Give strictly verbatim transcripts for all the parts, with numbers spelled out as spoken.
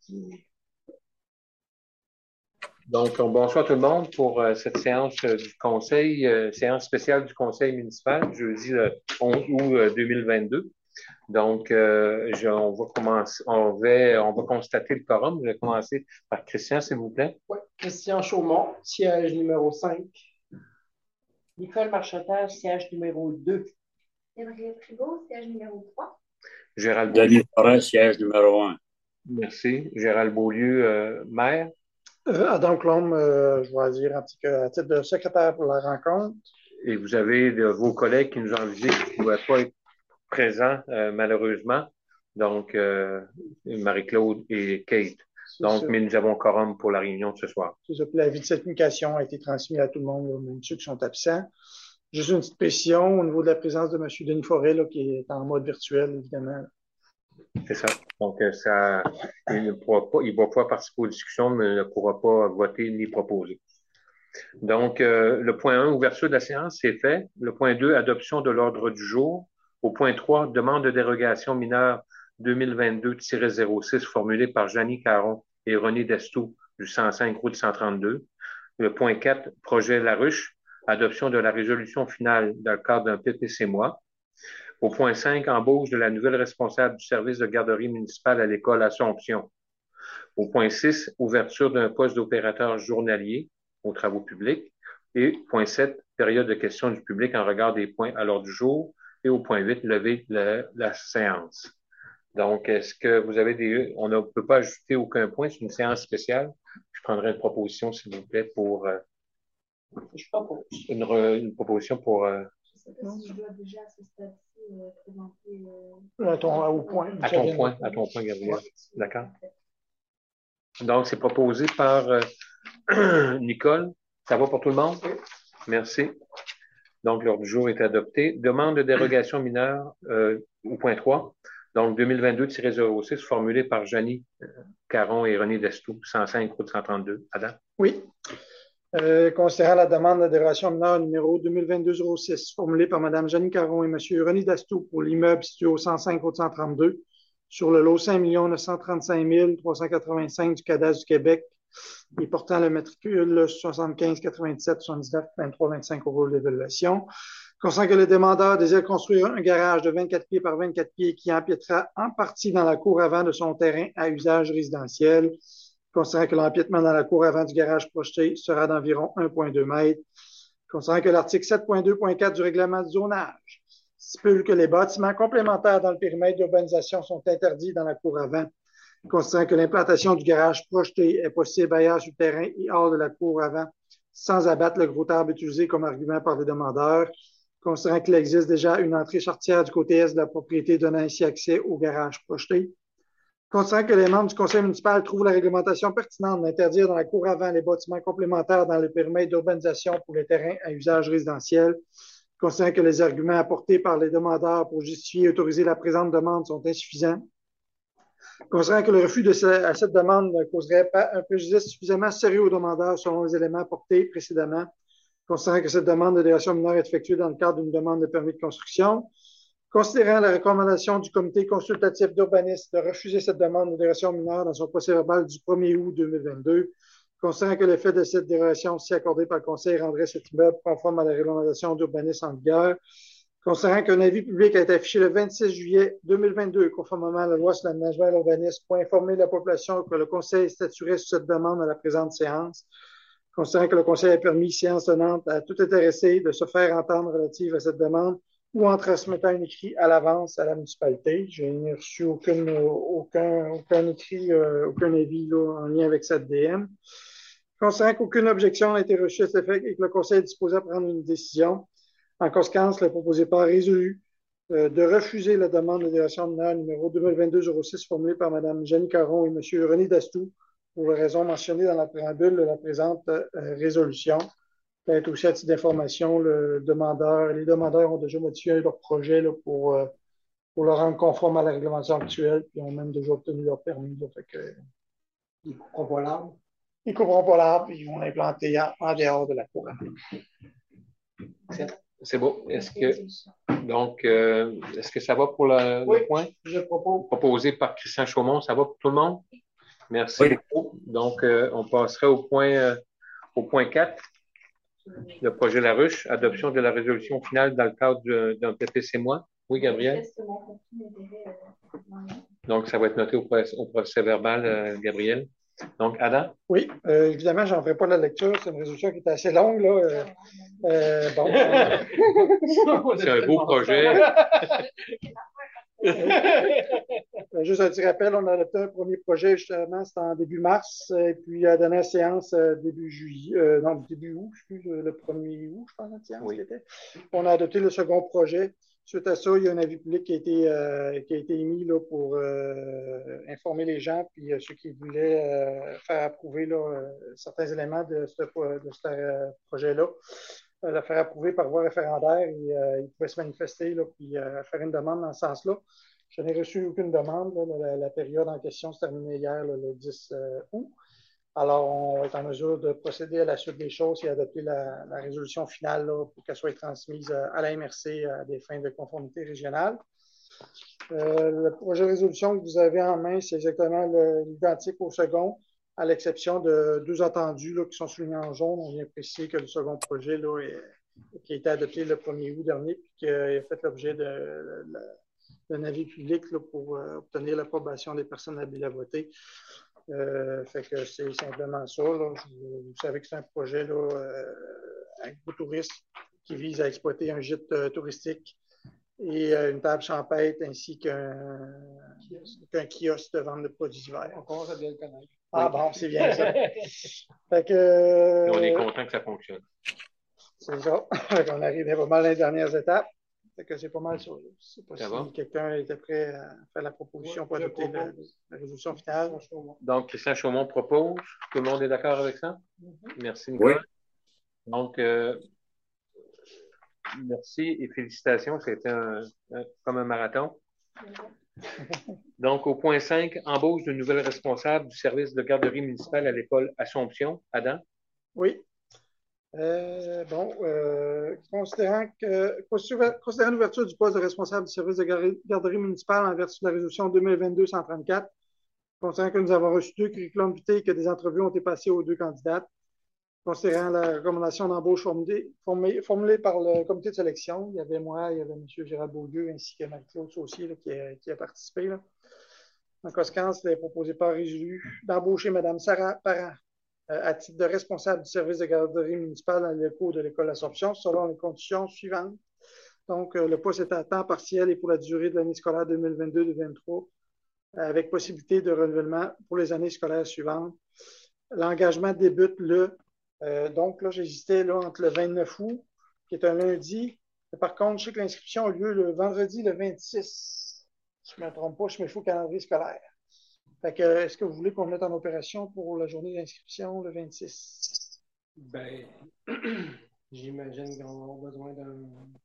Donc, bonsoir tout le monde pour euh, cette séance euh, du Conseil, euh, séance spéciale du Conseil municipal, jeudi le onze août euh, deux mille vingt-deux. Donc, euh, je, on va commencer, on va, on va constater le quorum. Je vais commencer par Christian, s'il vous plaît. Oui, Christian Chaumont, siège numéro cinq. Nicole Marcheterre, siège numéro deux. Gabriel Priveau, siège numéro trois. Gérald Denis Forêt, siège numéro un. Merci. Gérald Beaulieu, euh, maire. Euh, Adam Clom, euh, je vais dire à titre de secrétaire pour la rencontre. Et vous avez de vos collègues qui nous ont avisé qu'ils ne pouvaient pas être présents, euh, malheureusement. Donc, euh, Marie-Claude et Kate. Donc, mais nous avons quorum pour la réunion de ce soir. C'est ça. Puis l'avis de cette communication a été transmis à tout le monde, même ceux qui sont absents. Juste une petite précision au niveau de la présence de M. Denis Forêt, là, qui est en mode virtuel, évidemment. C'est ça. Donc, ça, il ne pourra pas, il va pouvoir participer aux discussions, mais il ne pourra pas voter ni proposer. Donc, euh, le point un, ouverture de la séance, c'est fait. Le point deux, adoption de l'ordre du jour. Au point trois, demande de dérogation mineure deux mille vingt-deux tiret zéro six formulée par Jeannie Caron et René Destou du cent cinq route cent trente-deux. Le point quatre, projet Laruche, adoption de la résolution finale dans le cadre d'un P P C M O A. Au point cinq, embauche de la nouvelle responsable du service de garderie municipale à l'école Assomption. Au point six, ouverture d'un poste d'opérateur journalier aux travaux publics. Et point sept, période de questions du public en regard des points à l'ordre du jour. Et au point huit, lever la, la séance. Donc, est-ce que vous avez des... On ne peut pas ajouter aucun point, c'est une séance spéciale. Je prendrai une proposition, s'il vous plaît, pour... Euh, je propose. Une, une proposition pour... Euh, je sais pas si je dois déjà à ce stade-ci euh, présenter... Euh, à ton, au point. À ton point, à ton point, Gabriel. D'accord. Donc, c'est proposé par euh, Nicole. Ça va pour tout le monde? Oui. Merci. Donc, l'ordre du jour est adopté. Demande de dérogation mineure euh, au point trois. Donc, deux mille vingt-deux tiret zéro six, formulée par Jeannie euh, Caron et René Destou, cent cinq route cent trente-deux. Adam? Oui. Euh, considérant la demande de dérogation mineure numéro deux mille vingt-deux zéro six, formulée par Mme Jeannie Caron et M. René Destou pour l'immeuble situé au cent cinq route cent trente-deux, sur le lot cinq millions neuf cent trente-cinq mille trois cent quatre-vingt-cinq du cadastre du Québec et portant le matricule soixante-quinze quatre-vingt-dix-sept soixante-dix-neuf vingt-trois vingt-cinq euros d'évaluation. Concernant que le demandeur désire construire un garage de vingt-quatre pieds par vingt-quatre pieds qui empiétera en partie dans la cour avant de son terrain à usage résidentiel. Considérant que l'empiètement dans la cour avant du garage projeté sera d'environ un virgule deux mètres. Considérant que l'article sept point deux point quatre du règlement du zonage stipule que les bâtiments complémentaires dans le périmètre d'urbanisation sont interdits dans la cour avant. Considérant que l'implantation du garage projeté est possible ailleurs sur le terrain et hors de la cour avant, sans abattre le gros arbre utilisé comme argument par les demandeurs. Considérant qu'il existe déjà une entrée charretière du côté est de la propriété donnant ainsi accès au garage projeté. Considérant que les membres du conseil municipal trouvent la réglementation pertinente d'interdire dans la cour avant les bâtiments complémentaires dans le périmètre d'urbanisation pour les terrains à usage résidentiel, considérant que les arguments apportés par les demandeurs pour justifier et autoriser la présente demande sont insuffisants, considérant que le refus de ce, à cette demande ne causerait pas un préjudice suffisamment sérieux aux demandeurs selon les éléments apportés précédemment, considérant que cette demande de dérogation mineure est effectuée dans le cadre d'une demande de permis de construction, considérant la recommandation du comité consultatif d'urbanisme de refuser cette demande de dérogation mineure dans son procès-verbal du premier août deux mille vingt-deux, considérant que le fait de cette dérogation, si accordée par le conseil, rendrait cet immeuble conforme à la réglementation d'urbanisme en vigueur, considérant qu'un avis public a été affiché le vingt-six juillet deux mille vingt-deux, conformément à la loi sur l'aménagement et l'urbanisme, pour informer la population que le conseil statuerait sur cette demande à la présente séance, considérant que le conseil a permis, séance tenante, à tout intéressé de se faire entendre relative à cette demande, ou en transmettant un écrit à l'avance à la municipalité. Je n'ai reçu aucun, aucun, aucun écrit, euh, aucun avis là, en lien avec cette D M. Considérant qu'aucune objection n'a été reçue à cet effet et que le conseil est disposé à prendre une décision, en conséquence, le proposé pas résolu euh, de refuser la demande de dérogation mineure numéro deux mille vingt-deux zéro six formulée par Mme Jeannie Caron et M. René Dastou pour les raisons mentionnées dans la préambule de la présente euh, résolution. Peut-être aussi à titre d'information, le demandeur, les demandeurs ont déjà modifié leur projet là, pour, euh, pour le rendre conforme à la réglementation actuelle, puis ont même déjà obtenu leur permis. Là, fait que, ils ne couperont pas l'arbre. Ils ne couperont pas l'arbre, ils vont l'implanter en, en dehors de la cour. C'est beau. Est-ce que donc euh, est-ce que ça va pour le, oui, le point? Je propose. Proposé par Christian Chaumont, ça va pour tout le monde? Merci Oui. beaucoup. Donc, euh, on passerait au point, euh, au point quatre, le projet La Ruche, adoption de la résolution finale dans le cadre d'un d'un P P C M O A. Oui, Gabriel? Donc, ça va être noté au procès, au procès verbal, euh, Gabriel. Donc, Adam? Oui, euh, évidemment, j'en ferai pas la lecture. C'est une résolution qui est assez longue, là. Euh, euh, bon. C'est un beau projet. Euh, Juste un petit rappel, on a adopté un premier projet, justement, c'était en début mars, et puis à la dernière séance, euh, début juillet, euh, non, début août, je sais plus, le premier août, je pense, la séance Oui. qui était. On a adopté le second projet. Suite à ça, il y a un avis public qui a été, euh, qui a été émis là, pour euh, informer les gens, puis euh, ceux qui voulaient euh, faire approuver là, euh, certains éléments de ce, de ce euh, projet-là, euh, le faire approuver par voie référendaire, et euh, ils pouvaient se manifester, là, puis euh, faire une demande dans ce sens-là. Je n'ai reçu aucune demande. Là, la, la période en question se terminait hier, là, le dix août. Alors, on est en mesure de procéder à la suite des choses et adopter la, la résolution finale là, pour qu'elle soit transmise à la M R C à des fins de conformité régionale. Euh, le projet de résolution que vous avez en main, c'est exactement l'identique au second, à l'exception de deux attendus là, qui sont soulignés en jaune. On vient préciser que le second projet là, est, qui a été adopté le premier août dernier, puis qui a fait l'objet de, de, de d'un avis public là, pour euh, obtenir l'approbation des personnes habiles à voter. Euh, fait que c'est simplement ça. Là. Vous, vous savez que c'est un projet là, euh, agro-tourisme qui vise à exploiter un gîte euh, touristique et euh, une table champêtre ainsi qu'un qu'un kiosque de vente de produits d'hiver. On commence à bien le connaître. Ah bon, c'est bien ça. Fait que, euh, Et on est content que ça fonctionne. C'est ça. On arrive pas mal dans les dernières étapes. Fait que c'est pas mal ça. Je ne sais pas Ça si va? quelqu'un était prêt à faire la proposition Oui, pour je adopter la, propose. la résolution finale. Donc, Christian Chaumont propose. Tout le monde est d'accord avec ça? Merci, Oui. Nicolas. Donc, euh, merci et félicitations. C'était un, un- comme un marathon. Donc, au point cinq, embauche de nouvelles responsables du service de garderie municipale à l'école Assomption. Adam? Oui. Euh, bon, euh, considérant que, considérant l'ouverture du poste de responsable du service de garderie municipale en vertu de la résolution deux mille vingt-deux cent trente-quatre, considérant que nous avons reçu deux curriculums vitae et que des entrevues ont été passées aux deux candidates, considérant la recommandation d'embauche formulée, formulée, formulée par le comité de sélection, il y avait moi, il y avait M. Gérald Beaulieu ainsi que Marie-Claude Saucier là, qui, a, qui a participé. Là. En conséquence, il est proposé par résolu d'embaucher Mme Sarah Parent euh, à titre de responsable du service de garderie municipale dans les locaux de l'école Assomption selon les conditions suivantes. Donc, euh, le poste est à temps partiel et pour la durée de l'année scolaire deux mille vingt-deux deux mille vingt-trois, avec possibilité de renouvellement pour les années scolaires suivantes. L'engagement débute le, euh, donc là, j'hésitais là, entre le vingt-neuf août, qui est un lundi. Par contre, je sais que l'inscription a lieu le vendredi le vingt-six. Je ne me trompe pas, je me fais au calendrier scolaire. Fait que, est-ce que vous voulez qu'on mette en opération pour la journée d'inscription le vingt-six? Ben, j'imagine qu'on va avoir besoin d'un.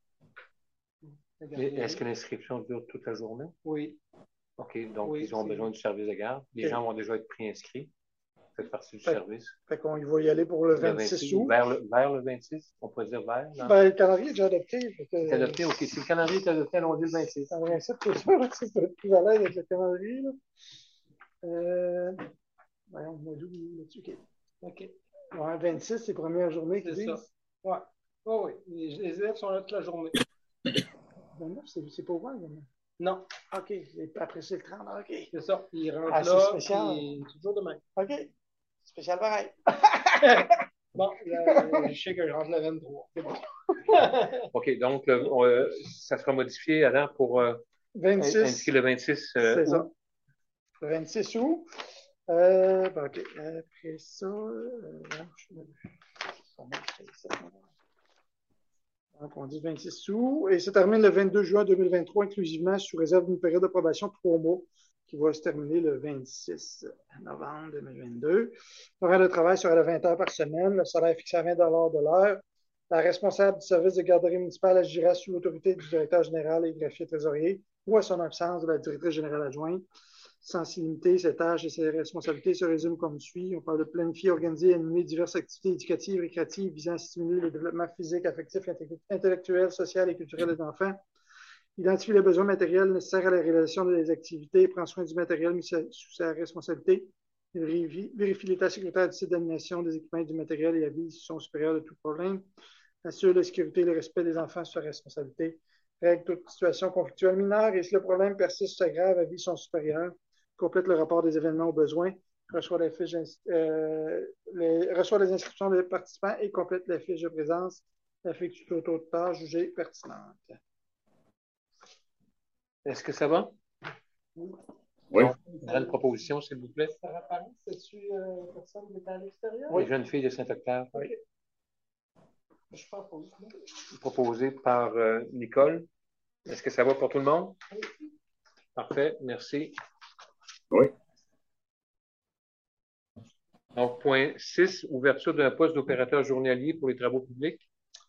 Est-ce que l'inscription dure toute la journée? Oui. OK, donc Oui, ils ont c'est- besoin du service de garde. Les OK. gens vont déjà être préinscrits. Ça fait partie du Fait- service. Fait qu'on va y aller pour le Le vingt-six août. vers le, vers le vingt-six, on pourrait dire vers. non? Ben, le calendrier est déjà adopté. Fait que, C'est adopté, OK. Si le calendrier est adopté, allons-y le vingt-six. ça va ça, c'est sûr, là, c'est peut-être plus à l'aise avec le calendrier. Là. Euh, voyons, mois d'août, là-dessus, OK. OK. Ouais, vingt-six, c'est la première journée qu'ils C'est ça. disent. Ouais. Oh, oui. Les, les élèves sont là toute la journée. vingt-neuf, c'est c'est pas ouvert, vraiment. Non, OK. Et après, c'est le trente, OK. c'est ça. Ils rentrent Ah, c'est là, spécial. puis toujours demain. OK. Spécial pareil. Bon, là, je sais que je rentre le vingt-trois. C'est bon. OK, donc le- on, euh, ça sera modifié, Adam, pour euh, vingt-six. indiquer le vingt-six euh, C'est août. ça. Le vingt-six août. Euh, ben, OK. Après ça, euh, je vais- donc, on dit vingt-six août. Et ça termine le vingt-deux juin deux mille vingt-trois, inclusivement, sous réserve d'une période de probation de trois mois, qui va se terminer le vingt-six novembre deux mille vingt-deux. L'horaire de travail sera de vingt heures par semaine. Le salaire est fixé à vingt dollars de l'heure. La responsable du service de garderie municipale agira sous l'autorité du directeur général et greffier trésorier ou à son absence de la directrice générale adjointe. Sans s'y limiter, ses tâches et ses responsabilités se résument comme suit. On parle de planifier, organiser et animer diverses activités éducatives, récréatives visant à stimuler le développement physique, affectif, intellectuel, social et culturel des enfants. Identifie les besoins matériels nécessaires à la réalisation des activités et prend soin du matériel mis sous sa responsabilité. Vérifie, vérifie l'état sécuritaire du site d'animation des équipements et du matériel et avise s'ils sont supérieurs de tout problème. Assure la sécurité et le respect des enfants sur sa responsabilité. Règle toute situation conflictuelle mineure et si le problème persiste ou s'aggrave, avise son supérieur. Complète le rapport des événements aux besoins. Reçoit, la fiche, euh, les, reçoit les inscriptions des participants et complète la fiche de présence. Effectue tout autre tâche jugée pertinente. Est-ce que ça va? Oui. Oui. Donc, une proposition, s'il vous plaît. Sarah Paris, c'est-tu euh, personne qui est à l'extérieur? Oui. Les jeunes filles de Saint-Octave. Oui. Je propose. Proposé par euh, Nicole. Est-ce que ça va pour tout le monde? Oui. Parfait, merci. Oui. Donc, point six, ouverture d'un poste d'opérateur journalier pour les travaux publics.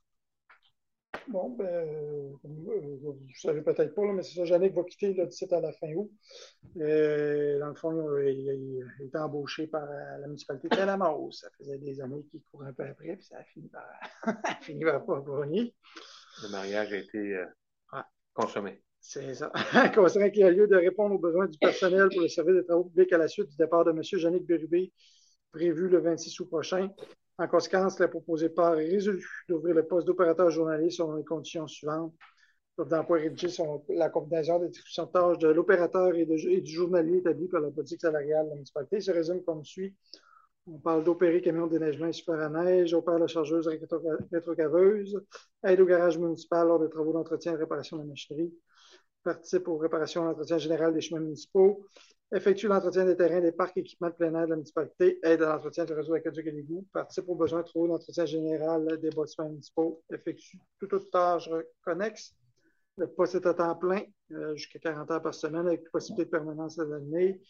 Bon, ben, euh, vous ne savez peut-être pas, là, mais c'est ça, Yannick va quitter le dix-sept à la fin août. Et, dans le fond, il, il, il est embauché par la municipalité de Talamause. Ça faisait des années qu'il courait un peu après, puis ça a fini par, fini par pas gagner. Le mariage a été euh, ouais. consommé. C'est ça. Considérant qu'il y a lieu de répondre aux besoins du personnel pour le service des travaux publics à la suite du départ de M. Yannick Bérubé, prévu le vingt-six août prochain. En conséquence, il a proposé par résolu d'ouvrir le poste d'opérateur journalier selon les conditions suivantes. L'offre d'emploi rédigée sur la combinaison des descriptions de tâches de l'opérateur et, et du journalier établi par la politique salariale de la municipalité se résume comme suit. On parle d'opérer camion de déneigement et super à neige, opère la chargeuse rétrocaveuse, aide au garage municipal lors des travaux d'entretien et réparation de la machinerie, participe aux réparations et l'entretien général des chemins municipaux, effectue l'entretien des terrains, des parcs et équipements de plein air de la municipalité, aide à l'entretien du réseau aqueduc et d'égouts, participe aux besoins de travaux d'entretien général des bâtiments municipaux, effectue toute autre tâche connexe. Le poste est à temps plein, euh, jusqu'à quarante heures par semaine, avec possibilité de permanence à l'année.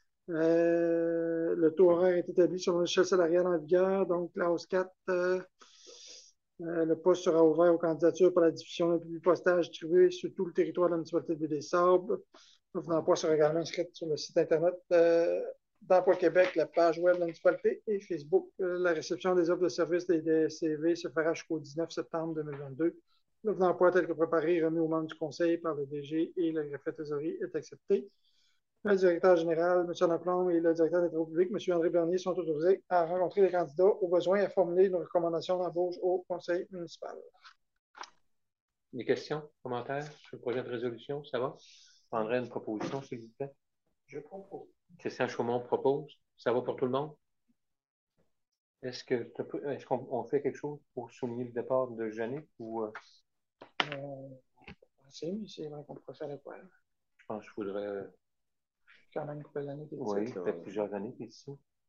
Euh, le taux horaire est établi sur l'échelle salariale en vigueur, donc la hausse quatre. Euh, euh, le poste sera ouvert aux candidatures pour la diffusion d'un public postage distribué sur tout le territoire de la municipalité de Baie-des-Sables. L'offre d'emploi sera également inscrite sur le site Internet euh, d'Emploi Québec, la page web de la municipalité et Facebook. Euh, la réception des offres de services des C V se fera jusqu'au dix-neuf septembre deux mille vingt-deux. L'offre d'emploi telle que préparée et remise aux membres du conseil par le D G et le greffier thésaurier est acceptée. Le directeur général, M. Lemplomb, et le directeur des travaux publics, M. André Bernier, sont autorisés à rencontrer les candidats au besoin et à formuler une recommandation d'embauche au conseil municipal. Des questions, commentaires sur le projet de résolution? Ça va? Je prendrais une proposition, s'il vous plaît. Je propose. Christian Chaumont propose. Ça va pour tout le monde? Est-ce que est-ce qu'on fait quelque chose pour souligner le départ de Yannick ou euh... euh, c'est mais c'est vrai qu'on pourrait faire le point. Je pense qu'il faudrait quand même une couple d'années qu'il est oui, ici. peut-être plusieurs années qu'il est ici.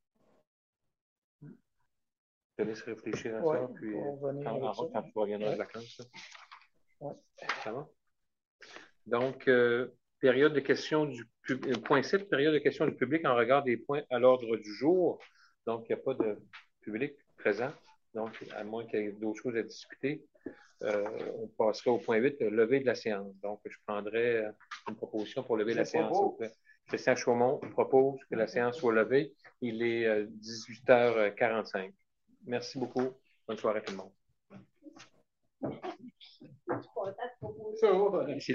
Je te laisse réfléchir à ouais, ça, puis on va quand, en, quand tu reviendras de vacances. Ouais. Ça va? Donc, euh, période de questions du public, point sept, période de questions du public en regard des points à l'ordre du jour. Donc, il n'y a pas de public présent. Donc, à moins qu'il y ait d'autres choses à discuter, euh, on passerait au point huit, lever de la séance. Donc, je prendrais une proposition pour lever je la séance, s'il vous plaît. Christian Chaumont propose que la séance soit levée. Il est dix-huit heures quarante-cinq. Merci beaucoup. Bonne soirée à tout le monde.